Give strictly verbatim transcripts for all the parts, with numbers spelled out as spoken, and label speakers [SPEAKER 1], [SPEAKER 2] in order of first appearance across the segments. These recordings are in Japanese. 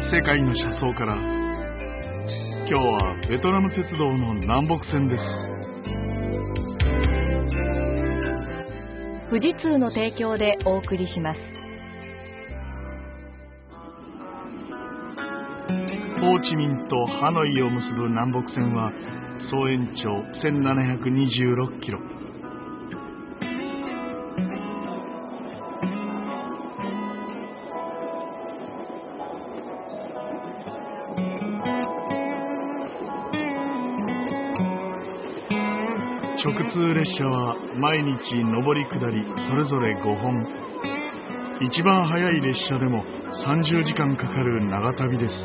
[SPEAKER 1] 世界の車窓から。今日はベトナム鉄道の南北線です。
[SPEAKER 2] 富士通の提供でお送りします。
[SPEAKER 1] ホーチミンとハノイを結ぶ南北線は総延長せんななひゃくにじゅうろくキロ。直通列車は毎日上り下りそれぞれごほん。一番早い列車でもさんじゅうじかんかかる長旅です。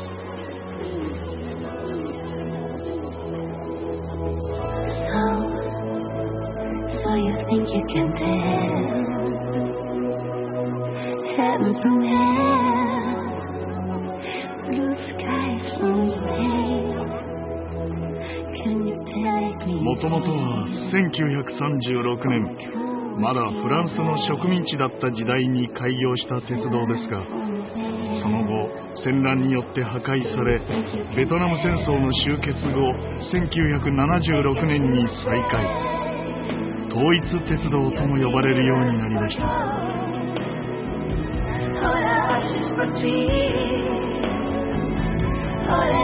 [SPEAKER 3] So, so you think you can tell heaven from hell, blue skies from pain.
[SPEAKER 1] もともとはせんきゅうひゃくさんじゅうろくねん、まだフランスの植民地だった時代に開業した鉄道ですが、その後戦乱によって破壊され、ベトナム戦争の終結後せんきゅうひゃくななじゅうろくねんに再開、統一鉄道とも呼ばれるようになりました。
[SPEAKER 3] All